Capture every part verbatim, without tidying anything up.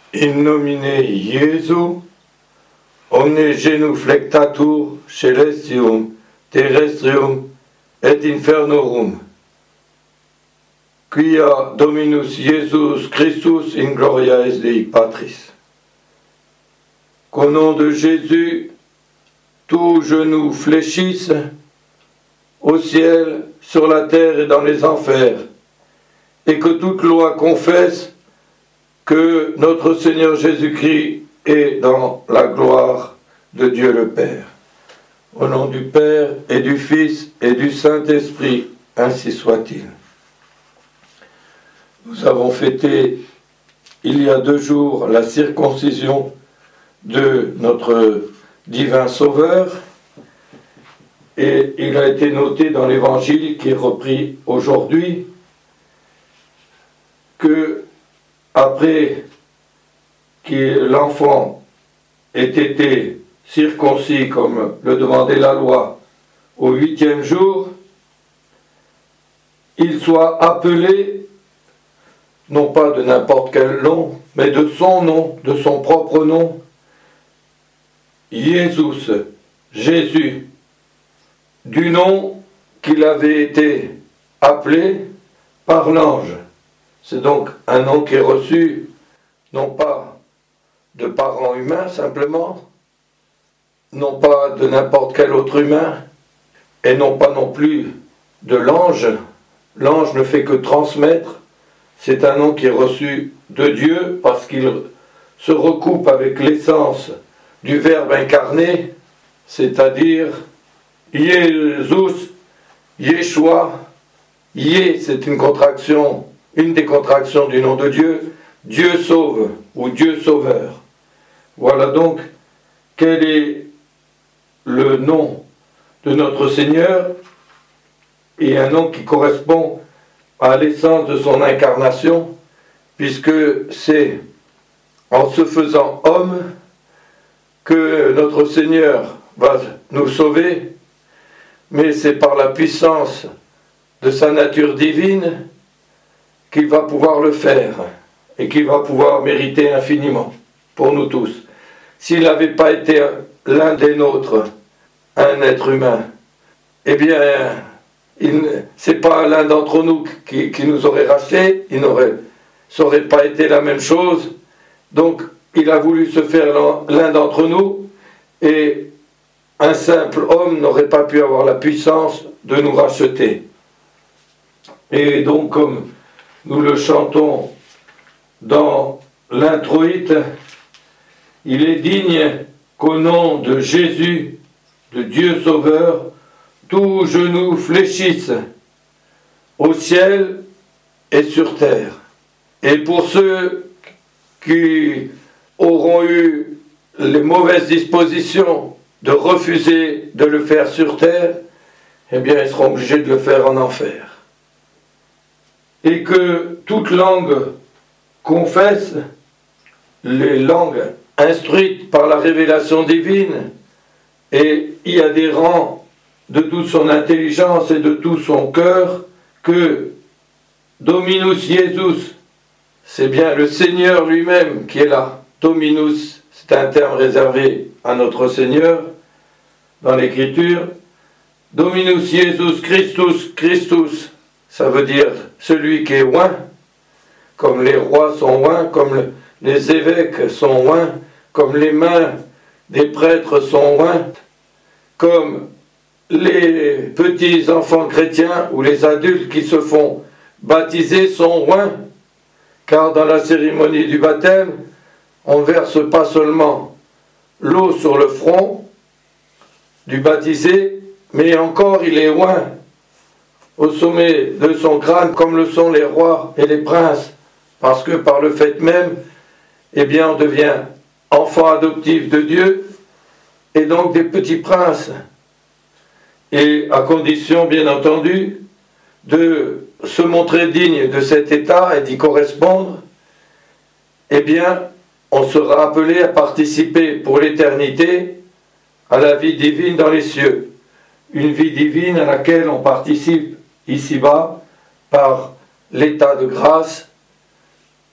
In nomine Iesu, omne genuflectatur celestium, terrestrium et infernorum, quia Dominus Iesus Christus in gloria es Dei Patris. Qu'au nom de Jésus, tout genou fléchisse, au ciel, sur la terre et dans les enfers, et que toute loi confesse que notre Seigneur Jésus-Christ est dans la gloire de Dieu le Père. Au nom du Père et du Fils et du Saint-Esprit, ainsi soit-il. Nous avons fêté il y a deux jours la circoncision de notre divin Sauveur, et il a été noté dans l'Évangile qui est repris aujourd'hui que après que l'enfant ait été circoncis, comme le demandait la loi, au huitième jour, il soit appelé, non pas de n'importe quel nom, mais de son nom, de son propre nom, Jésus, Jésus, du nom qu'il avait été appelé par l'ange. C'est donc un nom qui est reçu, non pas de parents humains simplement, non pas de n'importe quel autre humain, et non pas non plus de l'ange. L'ange ne fait que transmettre. C'est un nom qui est reçu de Dieu parce qu'il se recoupe avec l'essence du Verbe incarné, c'est-à-dire Jésus, Yeshua. Yé, c'est une contraction, une des contractions du nom de Dieu, Dieu sauve ou Dieu sauveur. Voilà donc quel est le nom de notre Seigneur, et un nom qui correspond à l'essence de son incarnation, puisque c'est en se faisant homme que notre Seigneur va nous sauver, mais c'est par la puissance de sa nature divine qu'il va pouvoir le faire et qu'il va pouvoir mériter infiniment pour nous tous. S'il n'avait pas été l'un des nôtres, un être humain, eh bien, ce n'est pas l'un d'entre nous qui, qui nous aurait rachetés, il n'aurait, ça n'aurait pas été la même chose. Donc, il a voulu se faire l'un d'entre nous, et un simple homme n'aurait pas pu avoir la puissance de nous racheter. Et donc, comme nous le chantons dans l'introïte, il est digne qu'au nom de Jésus, de Dieu Sauveur, tout genou fléchisse au ciel et sur terre. Et pour ceux qui auront eu les mauvaises dispositions de refuser de le faire sur terre, eh bien ils seront obligés de le faire en enfer. Et que toute langue confesse, les langues instruites par la révélation divine et y adhérant de toute son intelligence et de tout son cœur, que Dominus Iesus, c'est bien le Seigneur lui-même qui est là. Dominus, c'est un terme réservé à notre Seigneur dans l'Écriture. Dominus Iesus Christus, Christus, ça veut dire celui qui est oint, comme les rois sont oints, comme le, les évêques sont oints, comme les mains des prêtres sont ointes, comme les petits enfants chrétiens ou les adultes qui se font baptiser sont oints, car dans la cérémonie du baptême, on ne verse pas seulement l'eau sur le front du baptisé, mais encore il est oint au sommet de son crâne, comme le sont les rois et les princes, parce que par le fait même, eh bien, on devient enfant adoptif de Dieu, et donc des petits princes, et à condition, bien entendu, de se montrer digne de cet état et d'y correspondre, eh bien, on sera appelé à participer pour l'éternité à la vie divine dans les cieux. Une vie divine à laquelle on participe ici-bas par l'état de grâce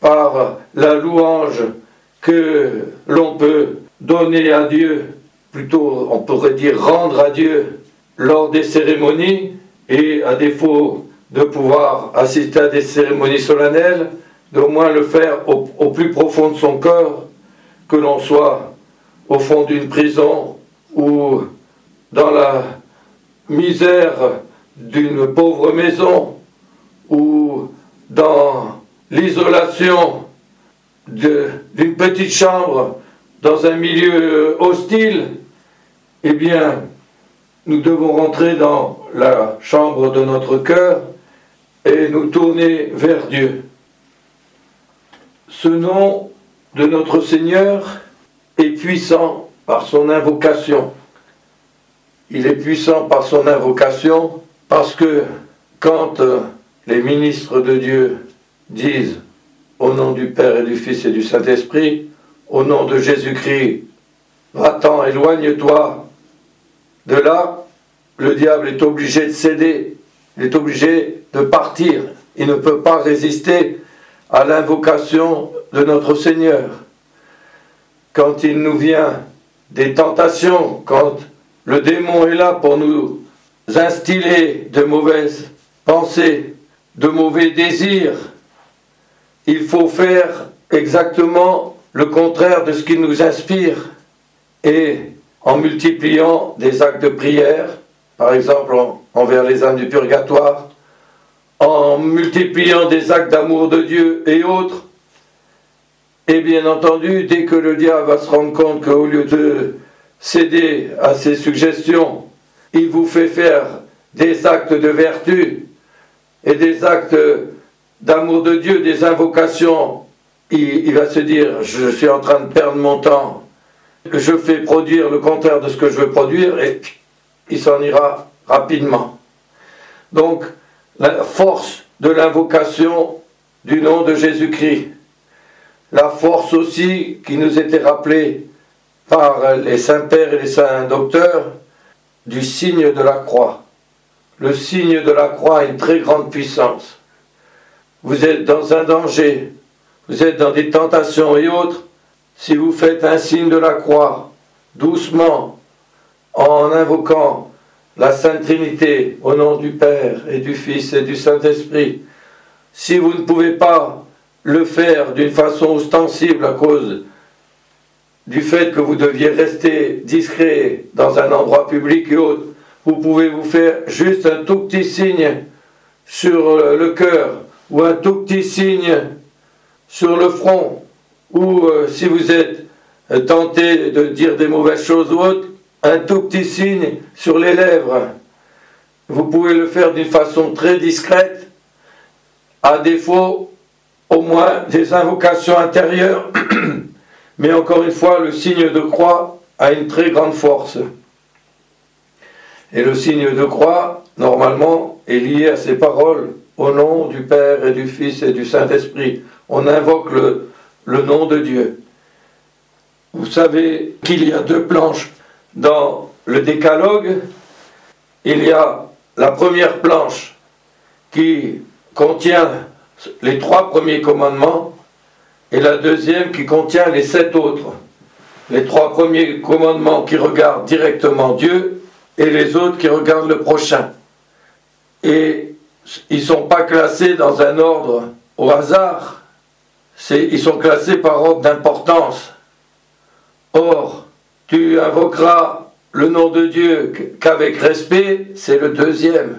par la louange que l'on peut donner à Dieu, plutôt on pourrait dire rendre à Dieu lors des cérémonies, et à défaut de pouvoir assister à des cérémonies solennelles, d'au moins le faire au, au plus profond de son cœur, que l'on soit au fond d'une prison ou dans la misère d'une pauvre maison ou dans l'isolation d'une petite chambre dans un milieu hostile, eh bien, nous devons rentrer dans la chambre de notre cœur et nous tourner vers Dieu. Ce nom de notre Seigneur est puissant par son invocation. Il est puissant par son invocation parce que quand les ministres de Dieu disent au nom du Père et du Fils et du Saint-Esprit, au nom de Jésus-Christ, va-t'en, éloigne-toi de là, le diable est obligé de céder, il est obligé de partir. Il ne peut pas résister à l'invocation de notre Seigneur. Quand il nous vient des tentations, quand le démon est là pour nous instiller de mauvaises pensées, de mauvais désirs, il faut faire exactement le contraire de ce qui nous inspire. Et en multipliant des actes de prière, par exemple en, envers les âmes du purgatoire, en multipliant des actes d'amour de Dieu et autres, et bien entendu, dès que le diable va se rendre compte qu'au lieu de céder à ses suggestions, il vous fait faire des actes de vertu et des actes d'amour de Dieu, des invocations, il, il va se dire, je suis en train de perdre mon temps, je fais produire le contraire de ce que je veux produire, et il s'en ira rapidement. Donc, la force de l'invocation du nom de Jésus-Christ, la force aussi qui nous était rappelée par les saints pères et les saints docteurs du signe de la croix. Le signe de la croix a une très grande puissance. Vous êtes dans un danger, vous êtes dans des tentations et autres, si vous faites un signe de la croix, doucement, en invoquant la Sainte Trinité, au nom du Père et du Fils et du Saint-Esprit, si vous ne pouvez pas le faire d'une façon ostensible à cause du fait que vous deviez rester discret dans un endroit public et autres, vous pouvez vous faire juste un tout petit signe sur le cœur ou un tout petit signe sur le front, ou euh, si vous êtes euh, tenté de dire des mauvaises choses ou autres, un tout petit signe sur les lèvres. Vous pouvez le faire d'une façon très discrète, à défaut au moins des invocations intérieures, mais encore une fois, le signe de croix a une très grande force. Et le signe de croix, normalement, est lié à ces paroles, au nom du Père et du Fils et du Saint-Esprit. On invoque le, le nom de Dieu. Vous savez qu'il y a deux planches dans le décalogue. Il y a la première planche qui contient les trois premiers commandements et la deuxième qui contient les sept autres. Les trois premiers commandements qui regardent directement Dieu et les autres qui regardent le prochain. Et ils ne sont pas classés dans un ordre au hasard, c'est, ils sont classés par ordre d'importance. Or, tu invoqueras le nom de Dieu qu'avec respect, c'est le deuxième.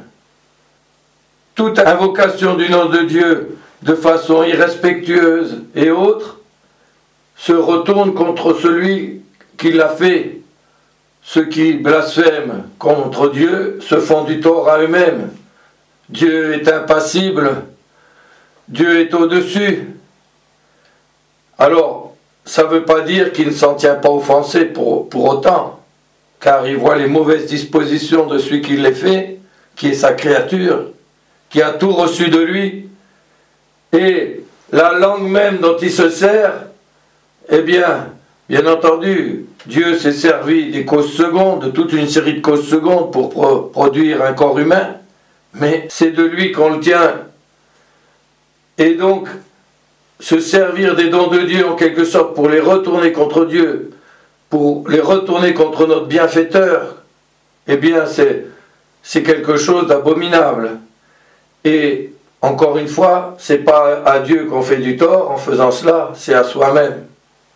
Toute invocation du nom de Dieu de façon irrespectueuse et autre se retourne contre celui qui l'a fait. Ceux qui blasphèment contre Dieu se font du tort à eux-mêmes. Dieu est impassible, Dieu est au-dessus. Alors, ça ne veut pas dire qu'il ne s'en tient pas offensé pour, pour autant, car il voit les mauvaises dispositions de celui qui les fait, qui est sa créature, qui a tout reçu de lui, et la langue même dont il se sert, eh bien, bien entendu, Dieu s'est servi des causes secondes, de toute une série de causes secondes pour pro- produire un corps humain, mais c'est de lui qu'on le tient. Et donc, se servir des dons de Dieu en quelque sorte pour les retourner contre Dieu, pour les retourner contre notre bienfaiteur, eh bien c'est, c'est quelque chose d'abominable. Et encore une fois, c'est pas à Dieu qu'on fait du tort en faisant cela, c'est à soi-même.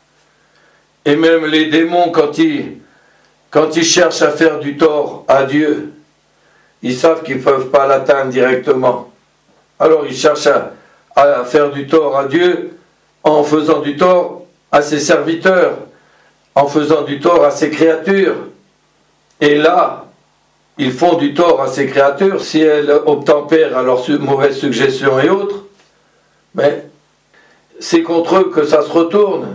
Et même les démons, quand ils, quand ils cherchent à faire du tort à Dieu, ils savent qu'ils ne peuvent pas l'atteindre directement. Alors ils cherchent à, à faire du tort à Dieu en faisant du tort à ses serviteurs, en faisant du tort à ses créatures. Et là, ils font du tort à ces créatures si elles obtempèrent à leurs mauvaises suggestions et autres, mais c'est contre eux que ça se retourne.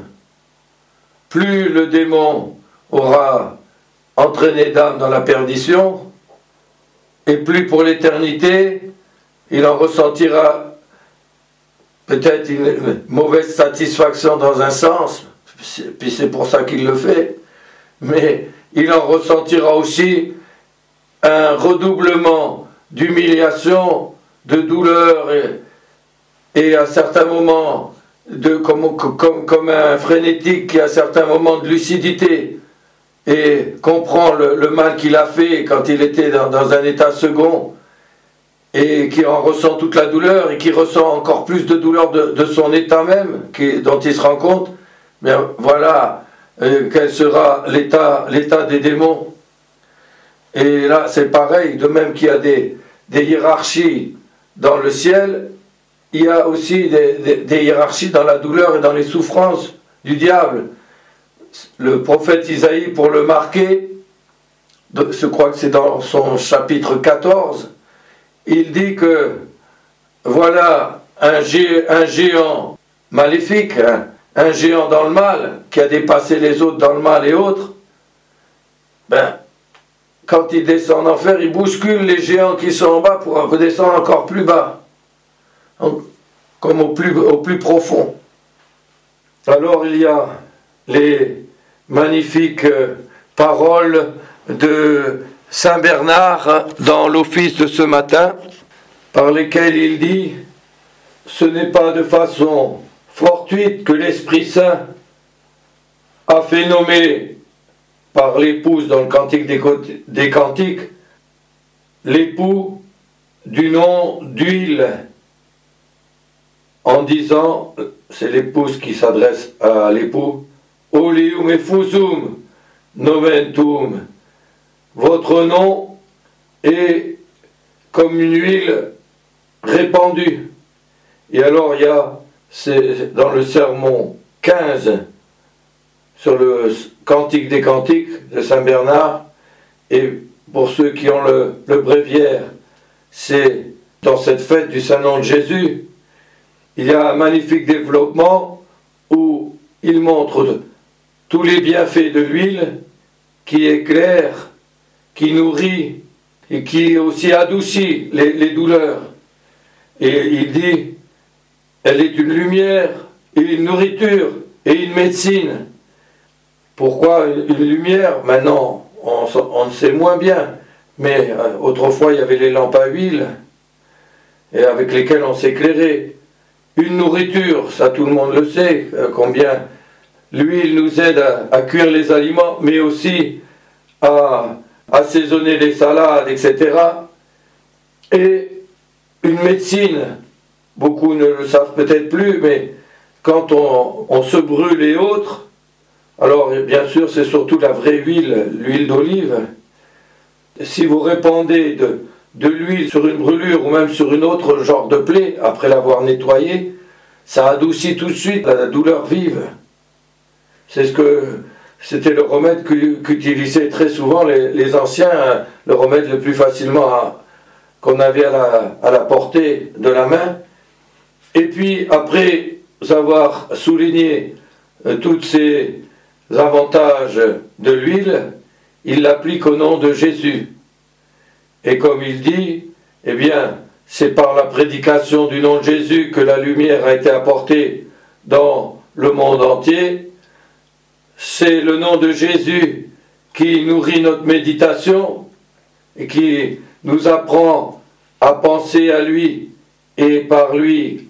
Plus le démon aura entraîné d'âme dans la perdition, et plus pour l'éternité, il en ressentira peut-être une mauvaise satisfaction dans un sens, puis c'est pour ça qu'il le fait, mais il en ressentira aussi un redoublement d'humiliation, de douleur et, et à certains moments de, comme, comme, comme un frénétique qui à certains moments de lucidité et comprend le, le mal qu'il a fait quand il était dans, dans un état second et qui en ressent toute la douleur et qui ressent encore plus de douleur de, de son état même qui, dont il se rend compte, bien voilà euh, quel sera l'état, l'état des démons. Et là, c'est pareil, de même qu'il y a des, des hiérarchies dans le ciel, il y a aussi des, des, des hiérarchies dans la douleur et dans les souffrances du diable. Le prophète Isaïe, pour le marquer, je crois que c'est dans son chapitre quatorze, il dit que voilà un, gé, un géant maléfique, hein, un géant dans le mal, qui a dépassé les autres dans le mal et autres, ben, quand il descend en enfer, il bouscule les géants qui sont en bas pour redescendre encore plus bas, comme au plus, au plus profond. Alors il y a les magnifiques paroles de Saint Bernard dans l'office de ce matin, par lesquelles il dit « Ce n'est pas de façon fortuite que l'Esprit Saint a fait nommer par l'épouse dans le Cantique des, des Cantiques, l'époux du nom d'huile, en disant, c'est l'épouse qui s'adresse à l'époux, Oleum effusum nomentum, votre nom est comme une huile répandue. Et alors il y a, c'est dans le sermon quinze, sur le Cantique des Cantiques de Saint Bernard, et pour ceux qui ont le, le bréviaire, c'est dans cette fête du Saint-Nom de Jésus, il y a un magnifique développement où il montre tous les bienfaits de l'huile qui éclaire, qui nourrit et qui aussi adoucit les, les douleurs. Et il dit, elle est une lumière et une nourriture et une médecine. Pourquoi une lumière? Maintenant, on, on le sait moins bien, mais euh, autrefois il y avait les lampes à huile, et avec lesquelles on s'éclairait. Une nourriture, ça tout le monde le sait, euh, combien l'huile nous aide à, à cuire les aliments, mais aussi à assaisonner les salades, et cetera. Et une médecine, beaucoup ne le savent peut-être plus, mais quand on, on se brûle et autres, alors bien sûr c'est surtout la vraie huile, l'huile d'olive. Si vous répandez de, de l'huile sur une brûlure ou même sur une autre genre de plaie, après l'avoir nettoyée, ça adoucit tout de suite la douleur vive. C'est ce que c'était le remède qu'utilisaient très souvent les, les anciens, le remède le plus facilement qu'on avait à la, à la portée de la main. Et puis après avoir souligné euh, tous ces avantages de l'huile, il l'applique au nom de Jésus. Et comme il dit, eh bien, c'est par la prédication du nom de Jésus que la lumière a été apportée dans le monde entier. C'est le nom de Jésus qui nourrit notre méditation et qui nous apprend à penser à lui et par lui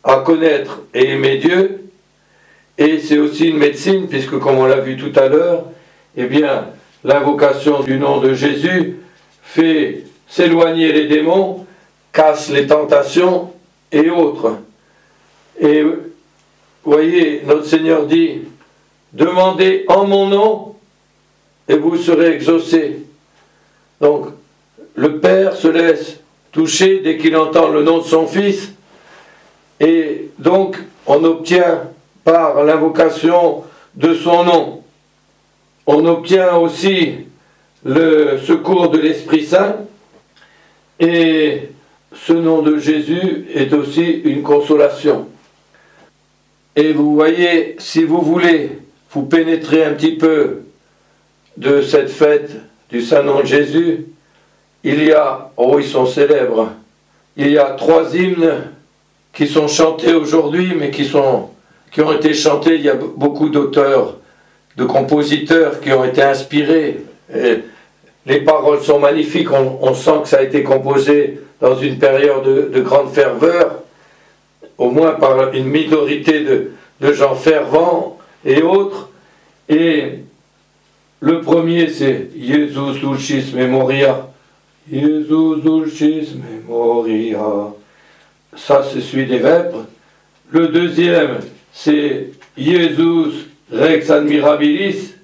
à connaître et aimer Dieu, et c'est aussi une médecine, puisque comme on l'a vu tout à l'heure, eh bien, l'invocation du nom de Jésus fait s'éloigner les démons, casse les tentations et autres. Et vous voyez, notre Seigneur dit, demandez en mon nom et vous serez exaucés. Donc, le Père se laisse toucher dès qu'il entend le nom de son Fils, et donc on obtient par l'invocation de son nom, on obtient aussi le secours de l'Esprit Saint, et ce nom de Jésus est aussi une consolation. Et vous voyez, si vous voulez vous pénétrer un petit peu de cette fête du Saint-Nom de Jésus, il y a, oh ils sont célèbres, il y a trois hymnes qui sont chantés aujourd'hui, mais qui, sont, qui ont été chantés, il y a beaucoup d'auteurs, de compositeurs qui ont été inspirés. Et les paroles sont magnifiques, on, on sent que ça a été composé dans une période de, de grande ferveur, au moins par une minorité de, de gens fervents et autres. Et le premier c'est Jesus Dulcis Memoria. Jesus Dulcis Memoria. Ça c'est celui des vêpres. Le deuxième c'est Jesus Rex Admirabilis.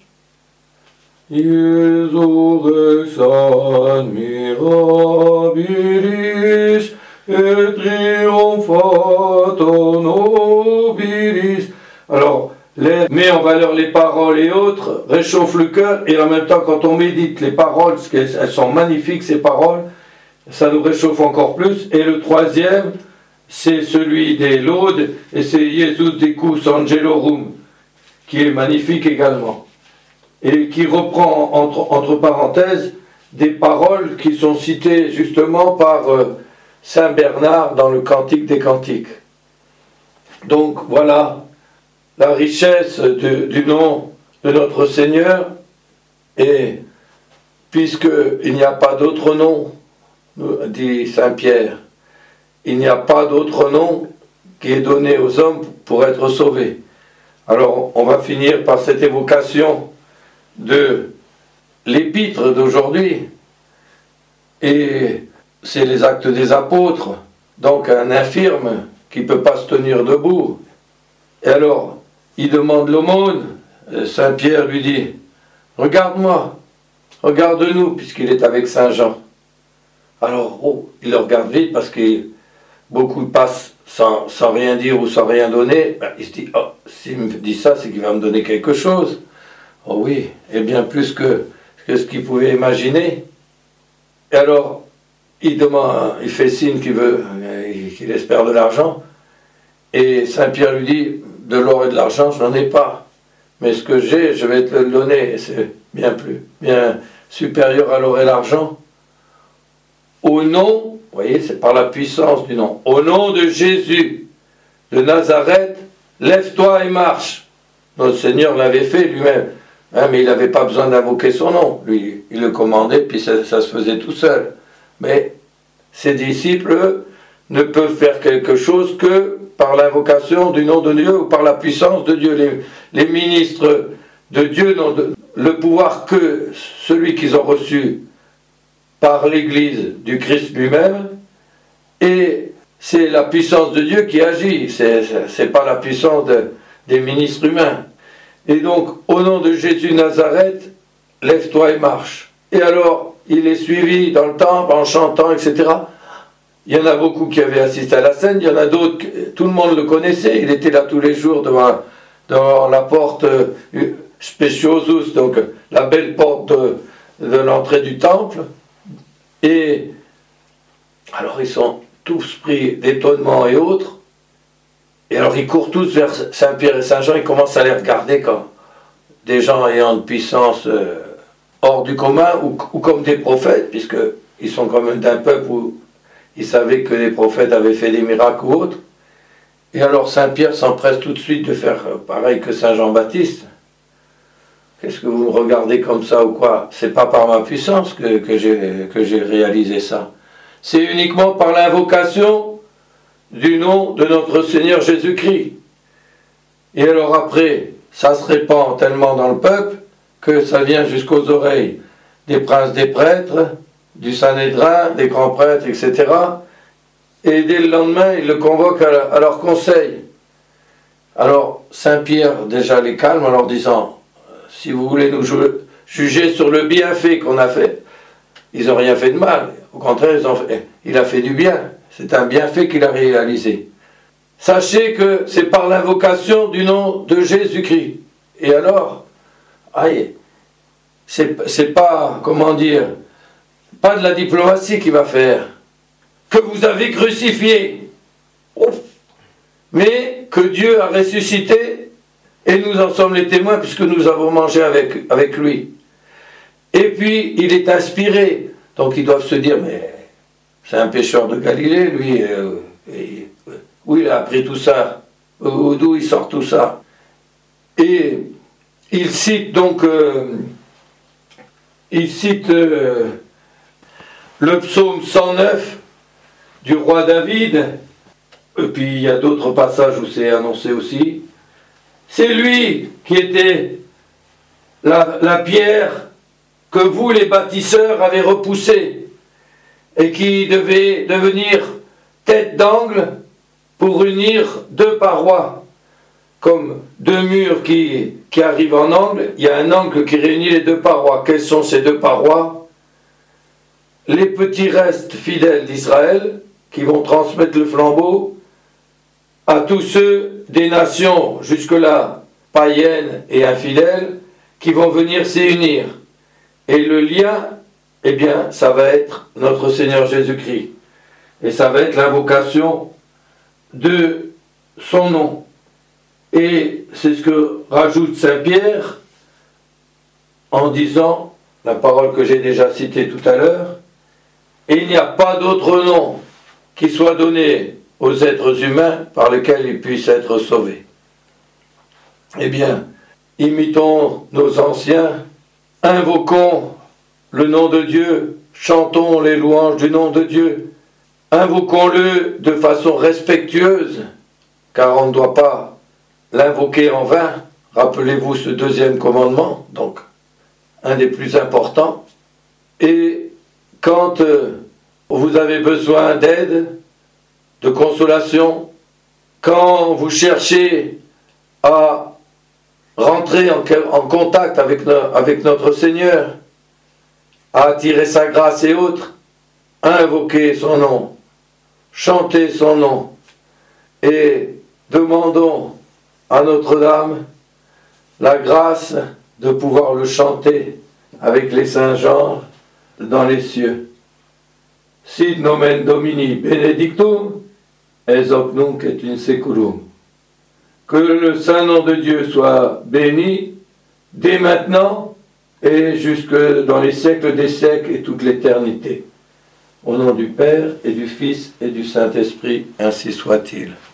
Jesus Rex Admirabilis et triomphator nobilis. Alors, les, met en valeur les paroles et autres, réchauffe le cœur, et en même temps, quand on médite les paroles, parce qu'elles sont magnifiques ces paroles, ça nous réchauffe encore plus. Et le troisième, c'est celui des laudes, et c'est Jesus Decus Angelorum, qui est magnifique également, et qui reprend entre, entre parenthèses des paroles qui sont citées justement par euh, Saint Bernard dans le Cantique des Cantiques. Donc voilà la richesse de, du nom de notre Seigneur, et puisqu'il n'y a pas d'autre nom, dit Saint Pierre, il n'y a pas d'autre nom qui est donné aux hommes pour être sauvés. Alors on va finir par cette évocation de l'épître d'aujourd'hui, et c'est les Actes des Apôtres, donc un infirme qui ne peut pas se tenir debout. Et alors, il demande l'aumône, Saint Pierre lui dit, regarde-moi, regarde-nous, puisqu'il est avec Saint Jean. Alors, oh, il le regarde vite, parce que beaucoup passent sans, sans rien dire ou sans rien donner. Ben, il se dit, oh, s'il me dit ça, c'est qu'il va me donner quelque chose. Oh oui, et bien plus que, que ce qu'il pouvait imaginer. Et alors, il demande, il fait signe qu'il veut, qu'il espère de l'argent, et Saint Pierre lui dit, de l'or et de l'argent, je n'en ai pas, mais ce que j'ai, je vais te le donner, et c'est bien plus, bien supérieur à l'or et l'argent. Au nom, vous voyez, c'est par la puissance du nom, au nom de Jésus de Nazareth, lève-toi et marche. Notre Seigneur l'avait fait lui-même, hein, mais il n'avait pas besoin d'invoquer son nom, lui, il le commandait, puis ça, ça se faisait tout seul. Mais ses disciples ne peuvent faire quelque chose que par l'invocation du nom de Dieu ou par la puissance de Dieu. Les, les ministres de Dieu n'ont de, le pouvoir que celui qu'ils ont reçu par l'Église du Christ lui-même, et c'est la puissance de Dieu qui agit, c'est, c'est pas la puissance de, des ministres humains. Et donc, au nom de Jésus Nazareth, lève-toi et marche. Et alors, il est suivi dans le temple en chantant, et cetera. Il y en a beaucoup qui avaient assisté à la scène, il y en a d'autres, tout le monde le connaissait, il était là tous les jours devant, devant la porte euh, Speciosus, donc la belle porte de, de l'entrée du temple. Et alors ils sont tous pris d'étonnement et autres, et alors ils courent tous vers Saint-Pierre et Saint-Jean, ils commencent à les regarder comme des gens ayant une puissance euh, hors du commun, ou, ou comme des prophètes, puisqu'ils sont quand même d'un peuple où ils savaient que les prophètes avaient fait des miracles ou autres. Et alors Saint-Pierre s'empresse tout de suite de faire pareil que Saint Jean-Baptiste. Qu'est-ce que vous me regardez comme ça ou quoi? C'est pas par ma puissance que, que j'ai que j'ai réalisé ça. C'est uniquement par l'invocation du nom de notre Seigneur Jésus-Christ. Et alors après, ça se répand tellement dans le peuple que ça vient jusqu'aux oreilles des princes des prêtres, du Sanhédrin, des grands prêtres, et cetera. Et dès le lendemain, ils le convoquent à leur conseil. Alors Saint-Pierre déjà les calme en leur disant, si vous voulez nous juger sur le bienfait qu'on a fait, ils n'ont rien fait de mal. Au contraire, ils ont fait, il a fait du bien. C'est un bienfait qu'il a réalisé. Sachez que c'est par l'invocation du nom de Jésus-Christ. Et alors, aïe, c'est pas, comment dire, pas de la diplomatie qui va faire. Que vous avez crucifié. Ouf. Mais que Dieu a ressuscité, et nous en sommes les témoins puisque nous avons mangé avec, avec lui. Et puis, il est inspiré. Donc ils doivent se dire, mais c'est un pécheur de Galilée, lui, euh, et, où il a appris tout ça, euh, d'où il sort tout ça. Et il cite donc, euh, il cite euh, le psaume cent neuf du roi David, et puis il y a d'autres passages où c'est annoncé aussi. C'est lui qui était la, la pierre que vous, les bâtisseurs, avez repoussée et qui devait devenir tête d'angle pour unir deux parois. Comme deux murs qui, qui arrivent en angle, il y a un angle qui réunit les deux parois. Quelles sont ces deux parois? Les petits restes fidèles d'Israël qui vont transmettre le flambeau à tous ceux des nations jusque-là païennes et infidèles qui vont venir s'y unir. Et le lien, eh bien, ça va être notre Seigneur Jésus-Christ. Et ça va être l'invocation de son nom. Et c'est ce que rajoute Saint Pierre en disant, la parole que j'ai déjà citée tout à l'heure, « Et il n'y a pas d'autre nom qui soit donné aux êtres humains par lequel ils puissent être sauvés. » Eh bien, imitons nos anciens, invoquons le nom de Dieu, chantons les louanges du nom de Dieu, invoquons-le de façon respectueuse, car on ne doit pas l'invoquer en vain. Rappelez-vous ce deuxième commandement, donc un des plus importants. Et quand euh, vous avez besoin d'aide, de consolation, quand vous cherchez à rentrer en, en contact avec, no, avec notre Seigneur, à attirer sa grâce et autres, invoquez son nom, chantez son nom, et demandons à Notre-Dame la grâce de pouvoir le chanter avec les saints genres dans les cieux. Sit nomen Domini benedictum, es hoc nunc et in seculum. Que le saint nom de Dieu soit béni dès maintenant et jusque dans les siècles des siècles et toute l'éternité. Au nom du Père et du Fils et du Saint-Esprit, ainsi soit-il.